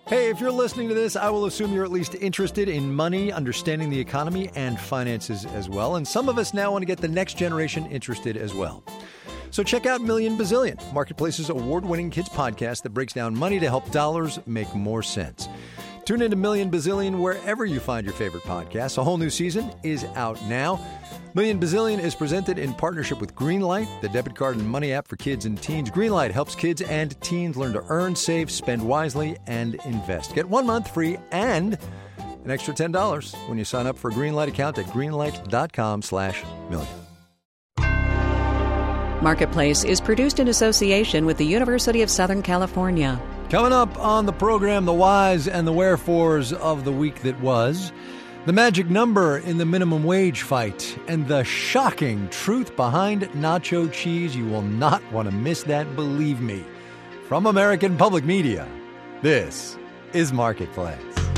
Hey, if you're listening to this, I will assume you're at least interested in money, understanding the economy, and finances as well. And some of us now want to get the next generation interested as well. So check out Million Bazillion, Marketplace's award-winning kids podcast that breaks down money to help dollars make more sense. Tune into Million Bazillion wherever you find your favorite podcasts. A whole new season is out now. Million Bazillion is presented in partnership with Greenlight, the debit card and money app for kids and teens. Greenlight helps kids and teens learn to earn, save, spend wisely, and invest. Get 1 month free and an extra $10 when you sign up for a Greenlight account at greenlight.com/million. Marketplace is produced in association with the University of Southern California. Coming up on the program, the whys and the wherefores of the week that was, the magic number in the minimum wage fight, and the shocking truth behind nacho cheese. You will not want to miss that, believe me. From American Public Media, this is Marketplace.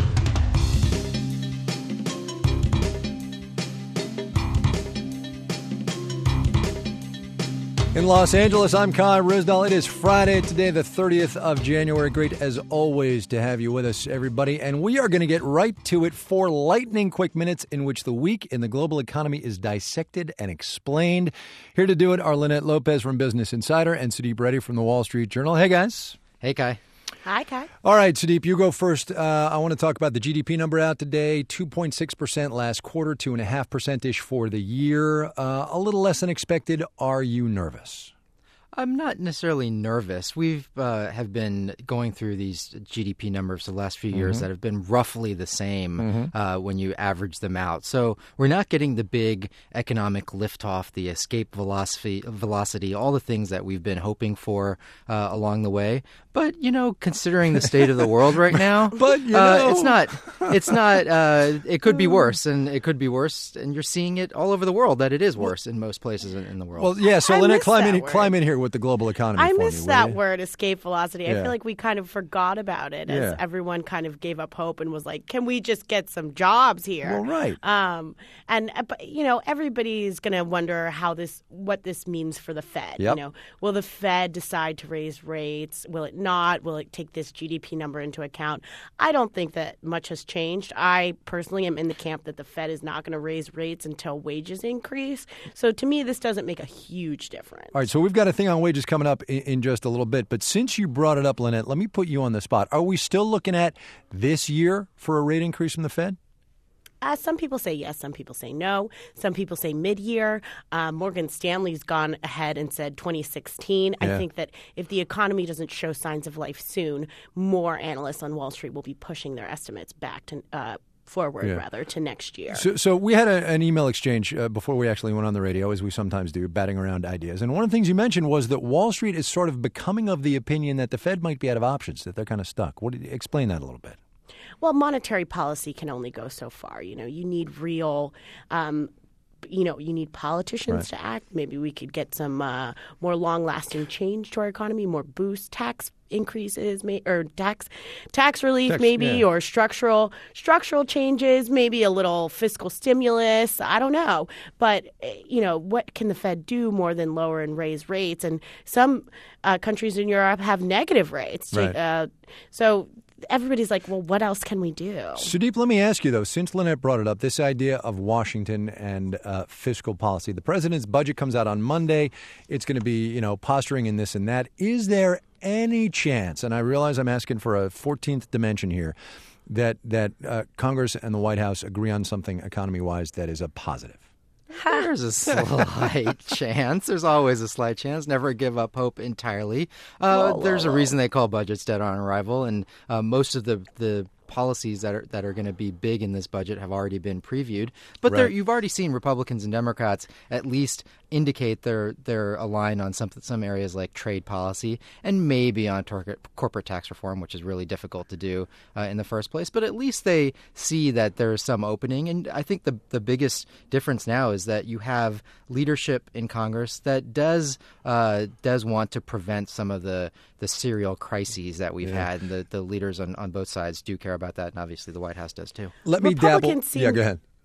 In Los Angeles, I'm Kai Ryssdal. It is Friday today, the 30th of January. Great, as always, to have you with us, everybody. And we are going to get right to it. 4 lightning quick minutes in which the week in the global economy is dissected and explained. Here to do it are Lynette Lopez from Business Insider and Sudeep Reddy from the Wall Street Journal. Hey, guys. Hey, Kai. Hi, Kai. All right, Sudeep, you go first. I want to talk about the GDP number out today, 2.6% last quarter, 2.5%-ish for the year. A little less than expected. Are you nervous? I'm not necessarily nervous. We've have been going through these GDP numbers the last few years that have been roughly the same when you average them out. So we're not getting the big economic liftoff, the escape velocity, all the things that we've been hoping for along the way. But, considering the state of the world right now, it's not, it could be worse, and it could be worse. And you're seeing it all over the world that it is worse in most places in the world. Well, yeah, so Lynette, climb in here with the global economy. I miss that word, escape velocity. I feel like we kind of forgot about it as everyone kind of gave up hope and was like, can we just get some jobs here? Well, right. Everybody's going to wonder what this means for the Fed. Yep. Will the Fed decide to raise rates? Will it not? Will it take this GDP number into account? I don't think that much has changed. I personally am in the camp that the Fed is not going to raise rates until wages increase. So to me, this doesn't make a huge difference. All right, so we've got a thing on wages coming up in just a little bit. But since you brought it up, Lynette, let me put you on the spot. Are we still looking at this year for a rate increase from the Fed? Some people say yes, some people say no. Some people say mid-year. Morgan Stanley's gone ahead and said 2016. Yeah. I think that if the economy doesn't show signs of life soon, more analysts on Wall Street will be pushing their estimates back to forward to next year. So we had an email exchange before we actually went on the radio, as we sometimes do, batting around ideas. And one of the things you mentioned was that Wall Street is sort of becoming of the opinion that the Fed might be out of options, that they're kind of stuck. Explain that a little bit. Well, monetary policy can only go so far. You need real you need politicians to act. Maybe we could get some more long-lasting change to our economy, more boost, tax increases, or tax relief, or structural changes, maybe a little fiscal stimulus. I don't know, but what can the Fed do more than lower and raise rates? And some countries in Europe have negative rates, right. So everybody's like, well, what else can we do? Sudeep, let me ask you, though, since Lynette brought it up, this idea of Washington and fiscal policy. The president's budget comes out on Monday. It's going to be, posturing in this and that. Is there any chance, and I realize I'm asking for a 14th dimension here, that Congress and the White House agree on something economy-wise that is a positive? There's a slight chance. There's always a slight chance. Never give up hope entirely. There's a reason they call budgets dead on arrival, and most of the policies that are going to be big in this budget have already been previewed. But you've already seen Republicans and Democrats at least indicate they're aligned on some areas like trade policy and maybe on corporate tax reform, which is really difficult to do in the first place. But at least they see that there's some opening. And I think the biggest difference now is that you have leadership in Congress that does want to prevent some of the serial crises that we've had. And the leaders on both sides do care about that. And obviously the White House does too. Let me dabble. Go ahead.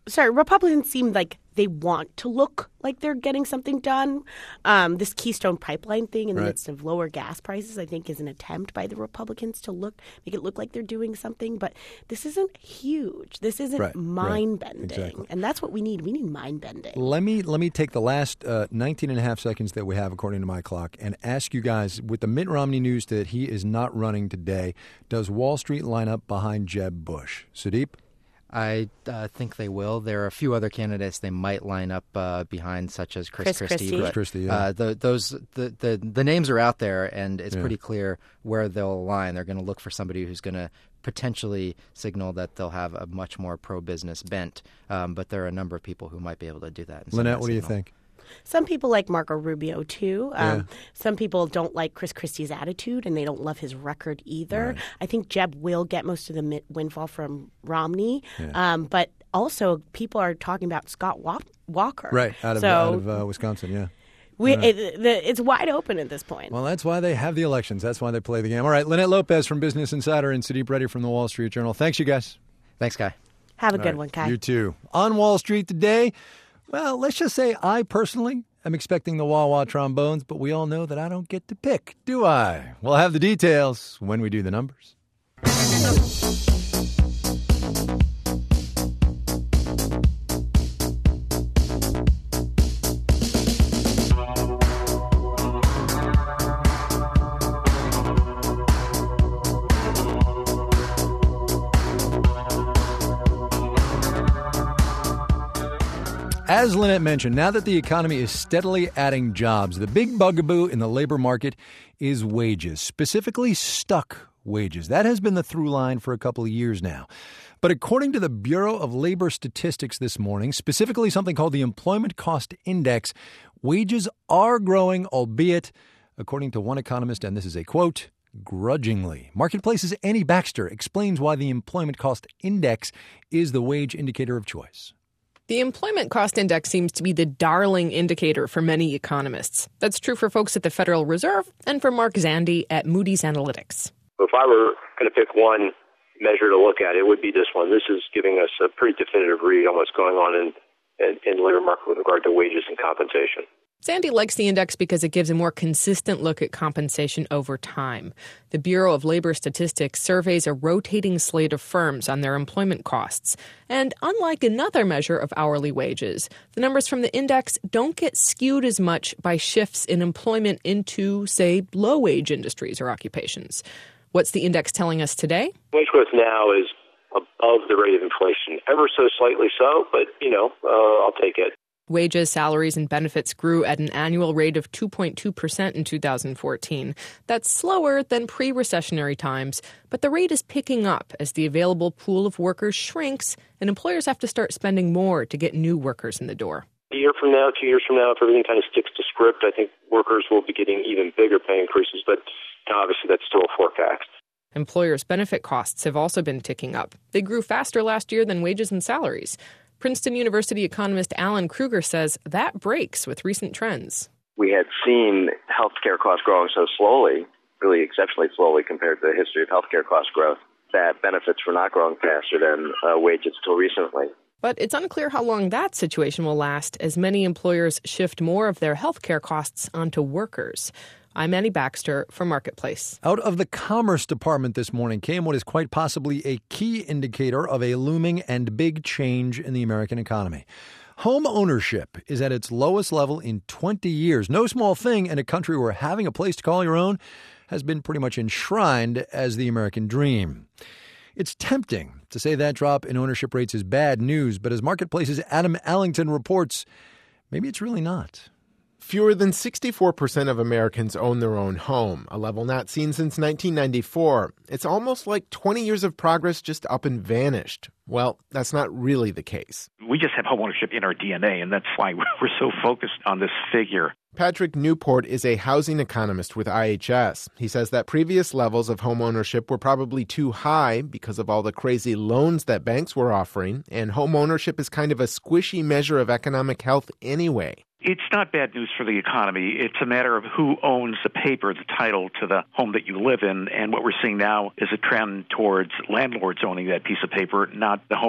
Republicans seem like they want to look like they're getting something done. This Keystone Pipeline thing in the midst of lower gas prices, I think, is an attempt by the Republicans to make it look like they're doing something. But this isn't huge. This isn't mind-bending. Exactly. And that's what we need. We need mind-bending. Let me take the last 19 and a half seconds that we have, according to my clock, and ask you guys, with the Mitt Romney news that he is not running today, does Wall Street line up behind Jeb Bush? Sudeep? I think they will. There are a few other candidates they might line up behind, such as Chris Christie. Chris Christie, yeah. The names are out there, and it's pretty clear where they'll align. They're going to look for somebody who's going to potentially signal that they'll have a much more pro-business bent. But there are a number of people who might be able to do that. Lynette, what do you think? Some people like Marco Rubio, too. Some people don't like Chris Christie's attitude, and they don't love his record either. Right. I think Jeb will get most of the windfall from Romney. Yeah. But also, people are talking about Scott Walker. Right, out of Wisconsin, yeah. It's wide open at this point. Well, that's why they have the elections. That's why they play the game. All right, Lynette Lopez from Business Insider and Sudeep Reddy from the Wall Street Journal. Thanks, you guys. Thanks, Kai. Have a good one, Kai. You too. On Wall Street today, well, let's just say I personally am expecting the wah-wah trombones, but we all know that I don't get to pick, do I? We'll have the details when we do the numbers. As Lynette mentioned, now that the economy is steadily adding jobs, the big bugaboo in the labor market is wages, specifically stuck wages. That has been the through line for a couple of years now. But according to the Bureau of Labor Statistics this morning, specifically something called the Employment Cost Index, wages are growing, albeit, according to one economist, and this is a quote, grudgingly. Marketplace's Annie Baxter explains why the Employment Cost Index is the wage indicator of choice. The Employment Cost Index seems to be the darling indicator for many economists. That's true for folks at the Federal Reserve and for Mark Zandi at Moody's Analytics. If I were going to pick one measure to look at, it would be this one. This is giving us a pretty definitive read on what's going on in the labor market with regard to wages and compensation. Zandi likes the index because it gives a more consistent look at compensation over time. The Bureau of Labor Statistics surveys a rotating slate of firms on their employment costs. And unlike another measure of hourly wages, the numbers from the index don't get skewed as much by shifts in employment into, say, low-wage industries or occupations. What's the index telling us today? Wage growth now is above the rate of inflation, ever so slightly so, but, I'll take it. Wages, salaries, and benefits grew at an annual rate of 2.2% in 2014. That's slower than pre-recessionary times, but the rate is picking up as the available pool of workers shrinks and employers have to start spending more to get new workers in the door. A year from now, 2 years from now, if everything kind of sticks to script, I think workers will be getting even bigger pay increases, but obviously that's still a forecast. Employers' benefit costs have also been ticking up. They grew faster last year than wages and salaries. Princeton University economist Alan Kruger says that breaks with recent trends. We had seen healthcare costs growing so slowly, really exceptionally slowly compared to the history of healthcare cost growth, that benefits were not growing faster than wages until recently. But it's unclear how long that situation will last as many employers shift more of their healthcare costs onto workers. I'm Annie Baxter for Marketplace. Out of the Commerce Department this morning came what is quite possibly a key indicator of a looming and big change in the American economy. Home ownership is at its lowest level in 20 years. No small thing in a country where having a place to call your own has been pretty much enshrined as the American dream. It's tempting to say that drop in ownership rates is bad news, but as Marketplace's Adam Allington reports, maybe it's really not. Fewer than 64% of Americans own their own home, a level not seen since 1994. It's almost like 20 years of progress just up and vanished. Well, that's not really the case. We just have homeownership in our DNA, and that's why we're so focused on this figure. Patrick Newport is a housing economist with IHS. He says that previous levels of homeownership were probably too high because of all the crazy loans that banks were offering, and homeownership is kind of a squishy measure of economic health anyway. It's not bad news for the economy. It's a matter of who owns the paper, the title to the home that you live in. And what we're seeing now is a trend towards landlords owning that piece of paper, not the homeowner.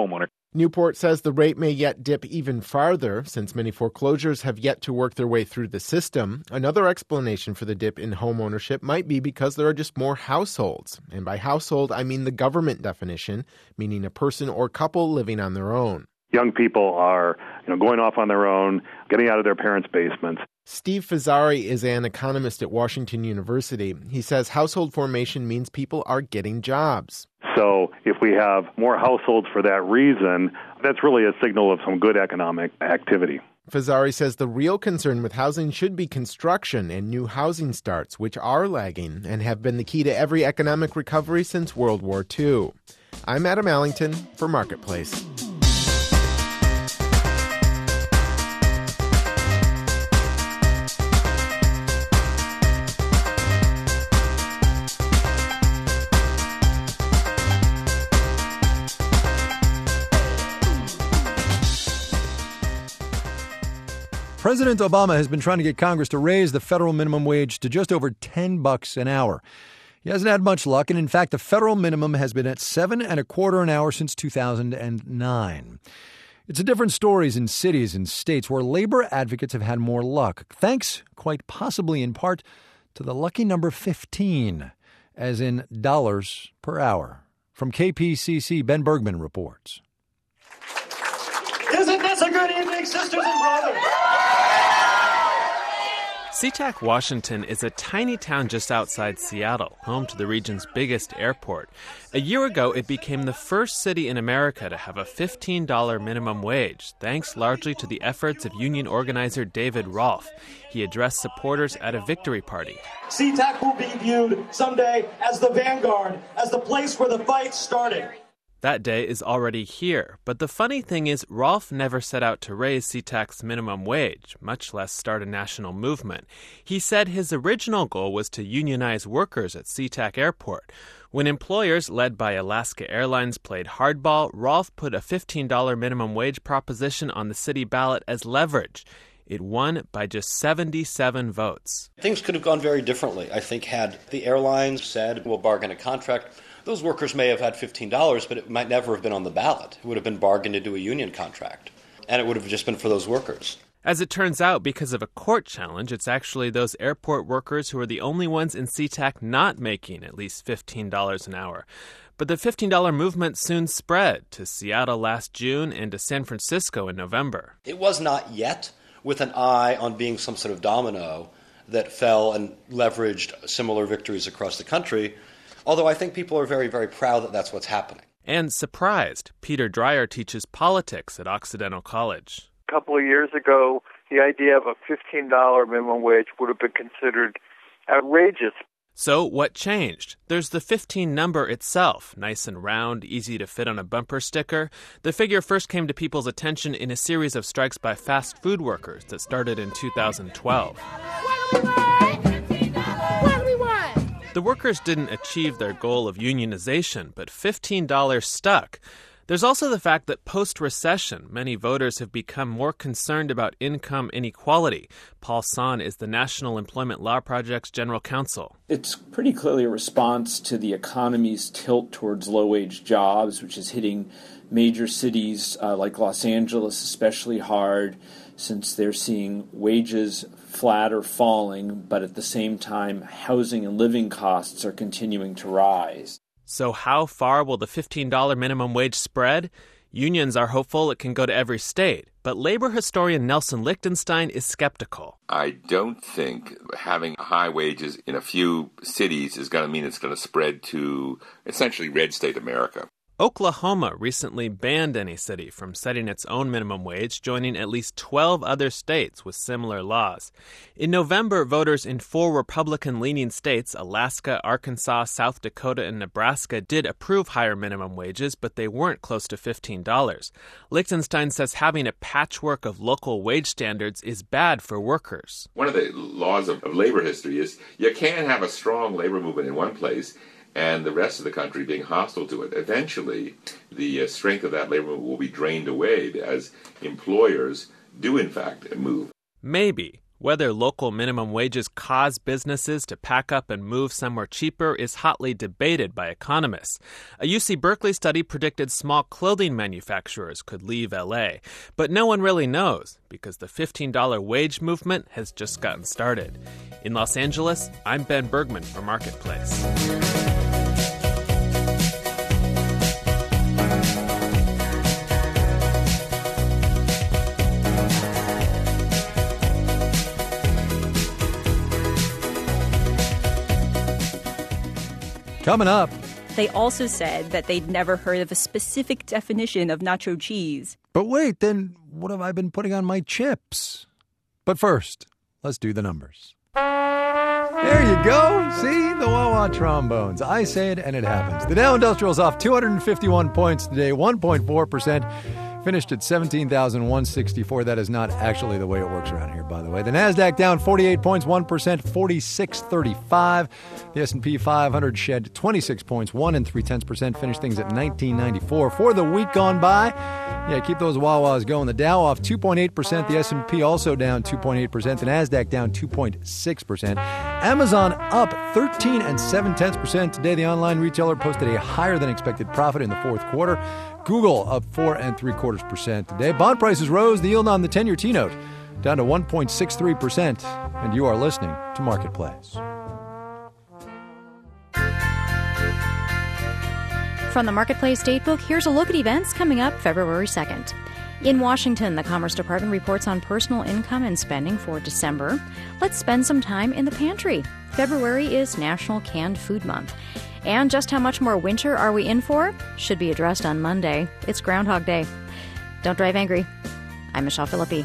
Newport says the rate may yet dip even farther since many foreclosures have yet to work their way through the system. Another explanation for the dip in home ownership might be because there are just more households. And by household, I mean the government definition, meaning a person or couple living on their own. Young people are, going off on their own, getting out of their parents' basements. Steve Fazzari is an economist at Washington University. He says household formation means people are getting jobs. So if we have more households for that reason, that's really a signal of some good economic activity. Fazzari says the real concern with housing should be construction and new housing starts, which are lagging and have been the key to every economic recovery since World War II. I'm Adam Allington for Marketplace. President Obama has been trying to get Congress to raise the federal minimum wage to just over $10 an hour. He hasn't had much luck, and in fact, the federal minimum has been at $7.25 an hour since 2009. It's a different stories in cities and states where labor advocates have had more luck, thanks, quite possibly in part, to the lucky number 15, as in dollars per hour. From KPCC, Ben Bergman reports. Isn't this a good evening, sisters and brothers? SeaTac, Washington is a tiny town just outside Seattle, home to the region's biggest airport. A year ago, it became the first city in America to have a $15 minimum wage, thanks largely to the efforts of union organizer David Rolfe. He addressed supporters at a victory party. SeaTac will be viewed someday as the vanguard, as the place where the fight started. That day is already here, but the funny thing is Rolfe never set out to raise SeaTac's minimum wage, much less start a national movement. He said his original goal was to unionize workers at SeaTac Airport. When employers, led by Alaska Airlines, played hardball, Rolfe put a $15 minimum wage proposition on the city ballot as leverage. It won by just 77 votes. Things could have gone very differently. I think had the airlines said, we'll bargain a contract, those workers may have had $15, but it might never have been on the ballot. It would have been bargained into a union contract, and it would have just been for those workers. As it turns out, because of a court challenge, it's actually those airport workers who are the only ones in SeaTac not making at least $15 an hour. But the $15 movement soon spread to Seattle last June and to San Francisco in November. It was not yet with an eye on being some sort of domino that fell and leveraged similar victories across the country, although I think people are very, very proud that that's what's happening. And surprised. Peter Dreyer teaches politics at Occidental College. A couple of years ago, the idea of a $15 minimum wage would have been considered outrageous. So what changed? There's the 15 number itself, nice and round, easy to fit on a bumper sticker. The figure first came to people's attention in a series of strikes by fast food workers that started in 2012. The workers didn't achieve their goal of unionization, but $15 stuck. There's also the fact that post-recession, many voters have become more concerned about income inequality. Paul Son is the National Employment Law Project's general counsel. It's pretty clearly a response to the economy's tilt towards low-wage jobs, which is hitting major cities like Los Angeles especially hard, since they're seeing wages flat or falling, but at the same time, housing and living costs are continuing to rise. So how far will the $15 minimum wage spread? Unions are hopeful it can go to every state, but labor historian Nelson Lichtenstein is skeptical. I don't think having high wages in a few cities is going to mean it's going to spread to essentially red state America. Oklahoma recently banned any city from setting its own minimum wage, joining at least 12 other states with similar laws. In November, voters in 4 Republican-leaning states, Alaska, Arkansas, South Dakota, and Nebraska, did approve higher minimum wages, but they weren't close to $15. Lichtenstein says having a patchwork of local wage standards is bad for workers. One of the laws of labor history is you can't have a strong labor movement in one place and the rest of the country being hostile to it. Eventually, the strength of that labor movement will be drained away as employers do, in fact, move. Maybe. Whether local minimum wages cause businesses to pack up and move somewhere cheaper is hotly debated by economists. A UC Berkeley study predicted small clothing manufacturers could leave LA. But no one really knows because the $15 wage movement has just gotten started. In Los Angeles, I'm Ben Bergman for Marketplace. Coming up. They also said that they'd never heard of a specific definition of nacho cheese. But wait, then what have I been putting on my chips? But first, let's do the numbers. There you go. See? The Wawa trombones. I say it and it happens. The Dow Industrial's off 251 points today, 1.4%. Finished at 17,164. That is not actually the way it works around here, by the way. The NASDAQ down 48 points, 1%, 4635. The S&P 500 shed 26 points, 1 3/10%. Finished things at 1994. For the week gone by, keep those Wawas going. The Dow off 2.8%. The S&P also down 2.8%. The NASDAQ down 2.6%. Amazon up 13 7/10%. Today, the online retailer posted a higher than expected profit in the fourth quarter. Google up 4 3/4% today. Bond prices rose. The yield on the 10-year T-note down to 1.63%. And you are listening to Marketplace. From the Marketplace Datebook, here's a look at events coming up February 2nd. In Washington, the Commerce Department reports on personal income and spending for December. Let's spend some time in the pantry. February is National Canned Food Month. And just how much more winter are we in for? Should be addressed on Monday. It's Groundhog Day. Don't drive angry. I'm Michelle Philippi.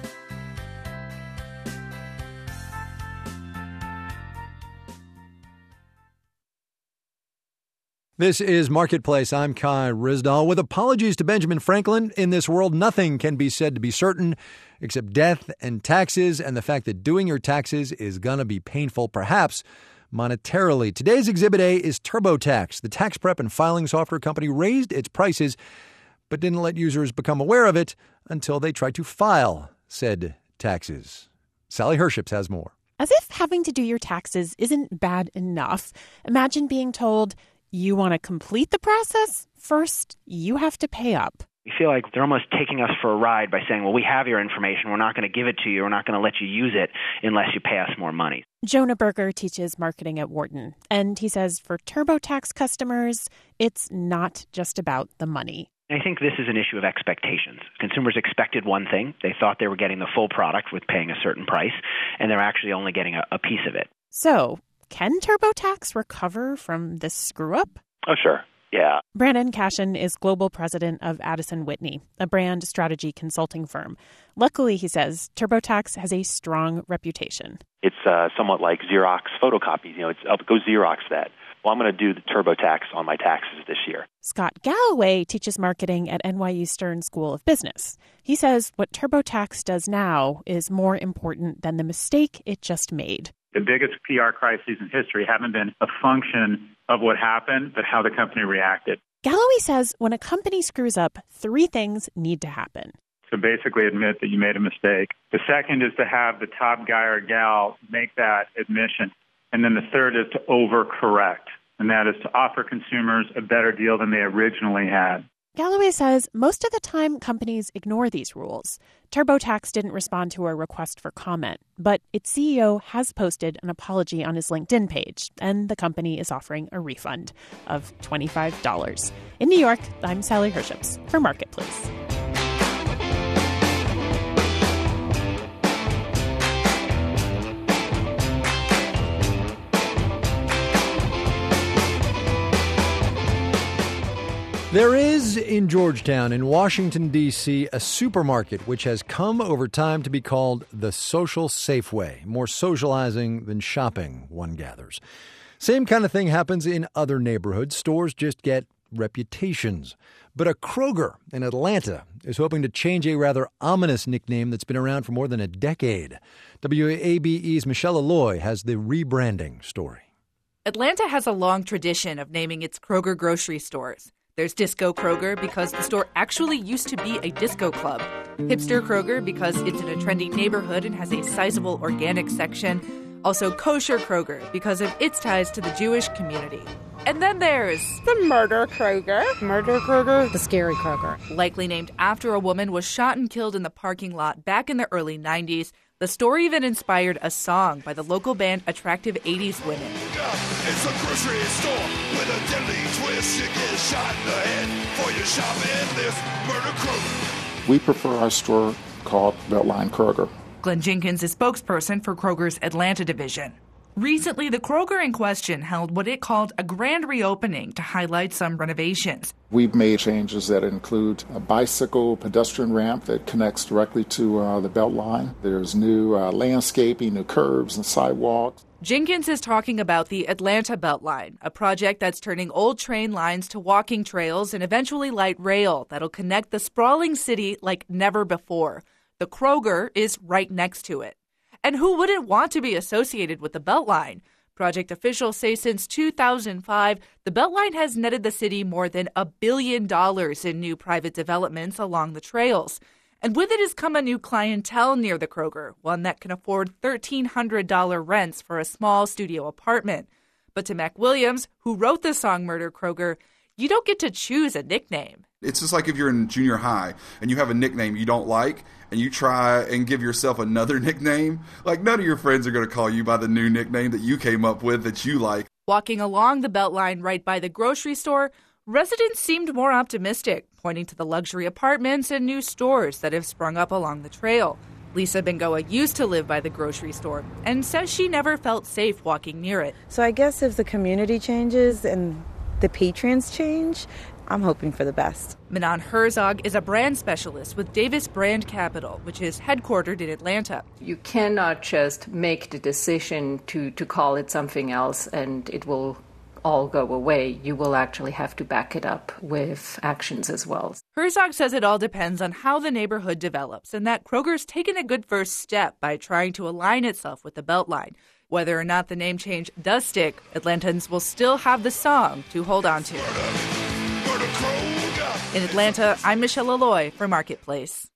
This is Marketplace. I'm Kai Ryssdal. With apologies to Benjamin Franklin, in this world, nothing can be said to be certain except death and taxes and the fact that doing your taxes is going to be painful, perhaps monetarily. Today's Exhibit A is TurboTax. The tax prep and filing software company raised its prices but didn't let users become aware of it until they tried to file said taxes. Sally Herships has more. As if having to do your taxes isn't bad enough, imagine being told you want to complete the process? First, you have to pay up. We feel like they're almost taking us for a ride by saying, well, we have your information. We're not going to give it to you. We're not going to let you use it unless you pay us more money. Jonah Berger teaches marketing at Wharton, and he says for TurboTax customers, it's not just about the money. I think this is an issue of expectations. Consumers expected one thing. They thought they were getting the full product with paying a certain price, and they're actually only getting a piece of it. So, can TurboTax recover from this screw-up? Oh, sure. Yeah. Brandon Cashin is global president of Addison Whitney, a brand strategy consulting firm. Luckily, he says, TurboTax has a strong reputation. It's somewhat like Xerox photocopies. Go Xerox that. Well, I'm going to do the TurboTax on my taxes this year. Scott Galloway teaches marketing at NYU Stern School of Business. He says what TurboTax does now is more important than the mistake it just made. The biggest PR crises in history haven't been a function of what happened, but how the company reacted. Galloway says when a company screws up, 3 things need to happen. So basically admit that you made a mistake. The second is to have the top guy or gal make that admission. And then the third is to overcorrect, and that is to offer consumers a better deal than they originally had. Galloway says most of the time companies ignore these rules. TurboTax didn't respond to a request for comment, but its CEO has posted an apology on his LinkedIn page, and the company is offering a refund of $25. In New York, I'm Sally Herships for Marketplace. There is in Georgetown, in Washington, D.C., a supermarket which has come over time to be called the Social Safeway. More socializing than shopping, one gathers. Same kind of thing happens in other neighborhoods. Stores just get reputations. But a Kroger in Atlanta is hoping to change a rather ominous nickname that's been around for more than a decade. WABE's Michelle Alloy has the rebranding story. Atlanta has a long tradition of naming its Kroger grocery stores. There's Disco Kroger because the store actually used to be a disco club. Hipster Kroger because it's in a trendy neighborhood and has a sizable organic section. Also Kosher Kroger because of its ties to the Jewish community. And then there's the Murder Kroger. Murder Kroger? The Scary Kroger. Likely named after a woman was shot and killed in the parking lot back in the early 90s. The story even inspired a song by the local band Attractive 80s Women. It's a grocery store with a deadly twist. You get shot in the head for your shopping this Murder Kroger. We prefer our store called Beltline Kroger. Glenn Jenkins is spokesperson for Kroger's Atlanta division. Recently, the Kroger in question held what it called a grand reopening to highlight some renovations. We've made changes that include a bicycle pedestrian ramp that connects directly to the Beltline. There's new landscaping, new curbs and sidewalks. Jenkins is talking about the Atlanta Beltline, a project that's turning old train lines to walking trails and eventually light rail that'll connect the sprawling city like never before. The Kroger is right next to it. And who wouldn't want to be associated with the Beltline? Project officials say since 2005, the Beltline has netted the city more than $1 billion in new private developments along the trails. And with it has come a new clientele near the Kroger, one that can afford $1,300 rents for a small studio apartment. But to Mac Williams, who wrote the song Murder Kroger, you don't get to choose a nickname. It's just like if you're in junior high and you have a nickname you don't like and you try and give yourself another nickname, like none of your friends are going to call you by the new nickname that you came up with that you like. Walking along the Beltline right by the grocery store, residents seemed more optimistic, pointing to the luxury apartments and new stores that have sprung up along the trail. Lisa Bengoa used to live by the grocery store and says she never felt safe walking near it. So I guess if the community changes and the patrons change, I'm hoping for the best. Manon Herzog is a brand specialist with Davis Brand Capital, which is headquartered in Atlanta. You cannot just make the decision to call it something else and it will all go away. You will actually have to back it up with actions as well. Herzog says it all depends on how the neighborhood develops and that Kroger's taken a good first step by trying to align itself with the Beltline. Whether or not the name change does stick, Atlantans will still have the song to hold on to. In Atlanta, I'm Michelle Alloy for Marketplace.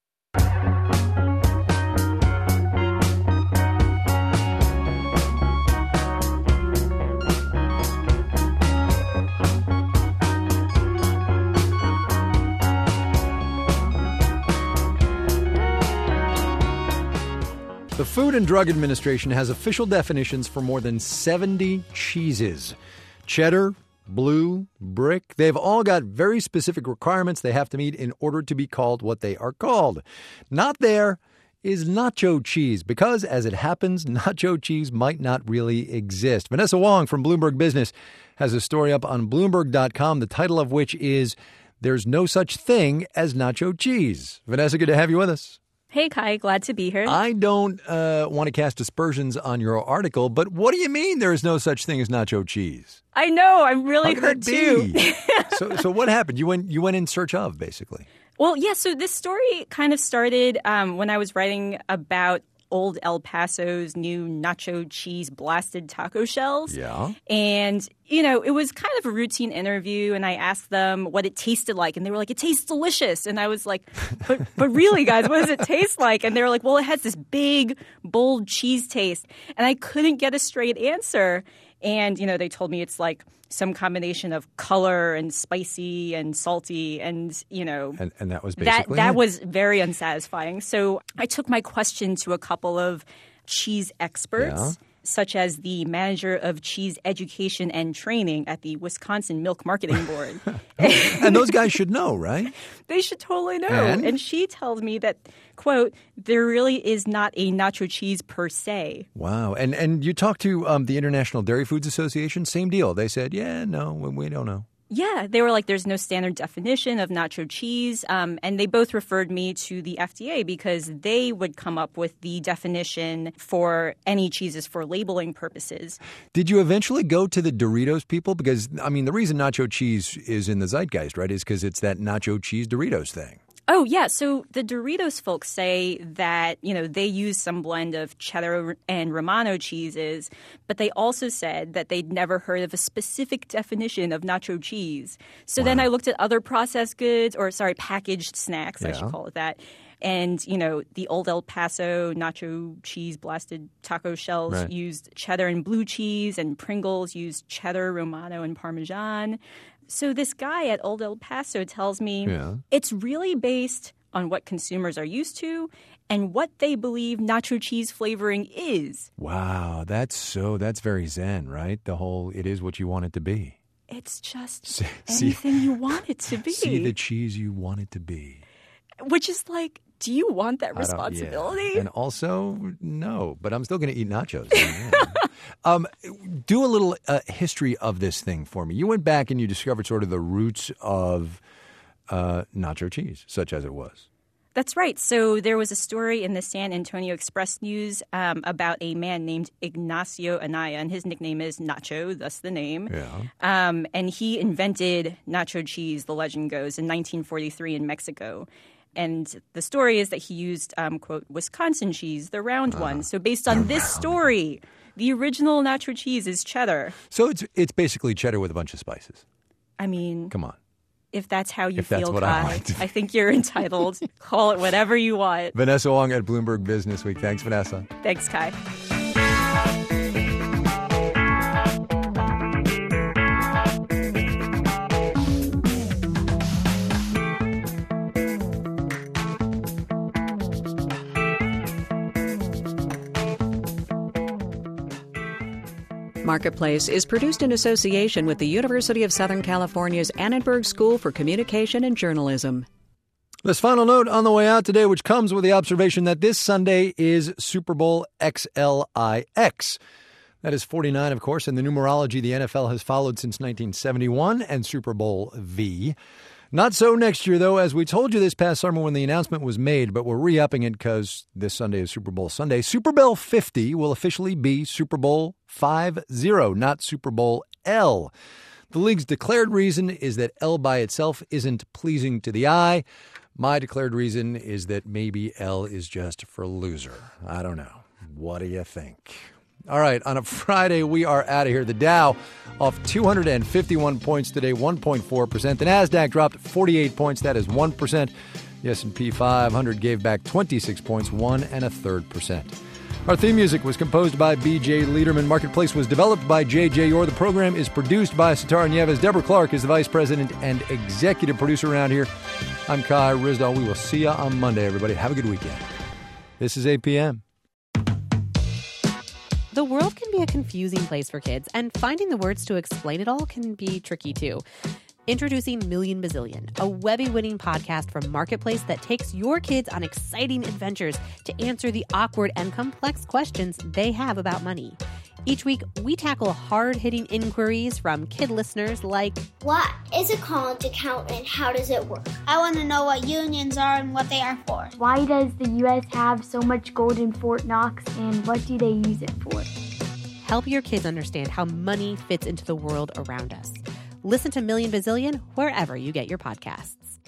The Food and Drug Administration has official definitions for more than 70 cheeses. Cheddar, Blue, Brick, they've all got very specific requirements they have to meet in order to be called what they are called. Not there is nacho cheese, because as it happens, nacho cheese might not really exist. Vanessa Wong from Bloomberg Business has a story up on Bloomberg.com, the title of which is "There's No Such Thing as Nacho Cheese." Vanessa, good to have you with us. Hey, Kai, glad to be here. I don't want to cast aspersions on your article, but what do you mean there is no such thing as nacho cheese? I know, I'm really hurt too. So what happened? You went in search of, basically. Well, yeah, so this story kind of started when I was writing about Old El Paso's new nacho cheese blasted taco shells. Yeah. And, you know, it was kind of a routine interview, and I asked them what it tasted like, and they were like, it tastes delicious. And I was like, but really, guys, what does it taste like? And they were like, well, it has this big, bold cheese taste. And I couldn't get a straight answer. And, you know, they told me it's like some combination of color and spicy and salty and, you know. And that was basically that was very unsatisfying. So I took my question to a couple of cheese experts, such as the manager of cheese education and training at the Wisconsin Milk Marketing Board. And those guys should know, right? They should totally know. And she tells me that, quote, there really is not a nacho cheese per se. Wow. And you talked to the International Dairy Foods Association, same deal. They said, yeah, no, we don't know. Yeah, they were like, there's no standard definition of nacho cheese. And they both referred me to the FDA because they would come up with the definition for any cheeses for labeling purposes. Did you eventually go to the Doritos people? Because, I mean, the reason nacho cheese is in the zeitgeist, right, is because it's that nacho cheese Doritos thing. Oh, yeah. So the Doritos folks say that, they use some blend of cheddar and Romano cheeses, but they also said that they'd never heard of a specific definition of nacho cheese. So then I looked at other processed goods, packaged snacks, I should call it that. And, the old El Paso nacho cheese blasted taco shells used cheddar and blue cheese, and Pringles used cheddar, Romano, and Parmesan. So this guy at Old El Paso tells me it's really based on what consumers are used to and what they believe nacho cheese flavoring is. Wow, that's very Zen, right? The whole it is what you want it to be. It's just anything you want it to be. See the cheese you want it to be. Which is like, do you want that responsibility? And also, no, but I'm still going to eat nachos. Do a little history of this thing for me. You went back and you discovered sort of the roots of nacho cheese, such as it was. That's right. So there was a story in the San Antonio Express News about a man named Ignacio Anaya, and his nickname is Nacho, thus the name. Yeah. And he invented nacho cheese, the legend goes, in 1943 in Mexico. And the story is that he used, quote, Wisconsin cheese, the round one. So based on this story, the original nacho cheese is cheddar. So it's basically cheddar with a bunch of spices. I mean, come on. If that's how you feel, what Kai, I think you're entitled. Call it whatever you want. Vanessa Wong at Bloomberg Business Week. Thanks, Vanessa. Thanks, Kai. Marketplace is produced in association with the University of Southern California's Annenberg School for Communication and Journalism. This final note on the way out today, which comes with the observation that this Sunday is Super Bowl XLIX. That is 49, of course, in the numerology the NFL has followed since 1971, and Super Bowl V. Not so next year, though, as we told you this past summer when the announcement was made, but we're re-upping it because this Sunday is Super Bowl Sunday. Super Bowl 50 will officially be Super Bowl 50, not Super Bowl L. The league's declared reason is that L by itself isn't pleasing to the eye. My declared reason is that maybe L is just for loser. I don't know. What do you think? All right, on a Friday, we are out of here. The Dow off 251 points today, 1.4%. The Nasdaq dropped 48 points. That is 1%. The S&P 500 gave back 26 points, 1.33%. Our theme music was composed by B.J. Liederman. Marketplace was developed by J.J. Orr. The program is produced by Sitar Nieves. Deborah Clark is the vice president and executive producer around here. I'm Kai Ryssdal. We will see you on Monday, everybody. Have a good weekend. This is APM. The world can be a confusing place for kids, and finding the words to explain it all can be tricky, too. Introducing Million Bazillion, a Webby-winning podcast from Marketplace that takes your kids on exciting adventures to answer the awkward and complex questions they have about money. Each week, we tackle hard-hitting inquiries from kid listeners like, what is a college account and how does it work? I want to know what unions are and what they are for. Why does the U.S. have so much gold in Fort Knox and what do they use it for? Help your kids understand how money fits into the world around us. Listen to Million Bazillion wherever you get your podcasts.